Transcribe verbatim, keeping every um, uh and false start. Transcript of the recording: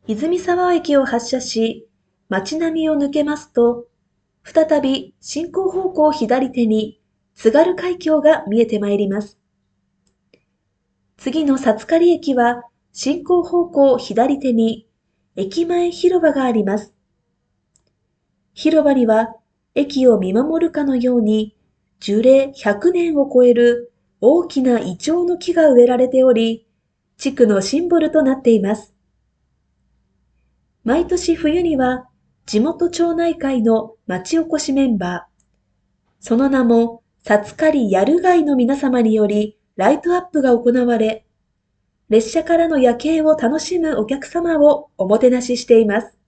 泉沢駅を発車し、街並みを抜けますと、再び進行方向左手に津軽海峡が見えてまいります。次の札刈駅は進行方向左手に駅前広場があります。広場には駅を見守るかのように樹齢ひゃくねんを超える大きなイチョウの木が植えられており、地区のシンボルとなっています。毎年冬には地元町内会の町おこしメンバー、その名も札刈やるがいの皆様によりライトアップが行われ、列車からの夜景を楽しむお客様をおもてなししています。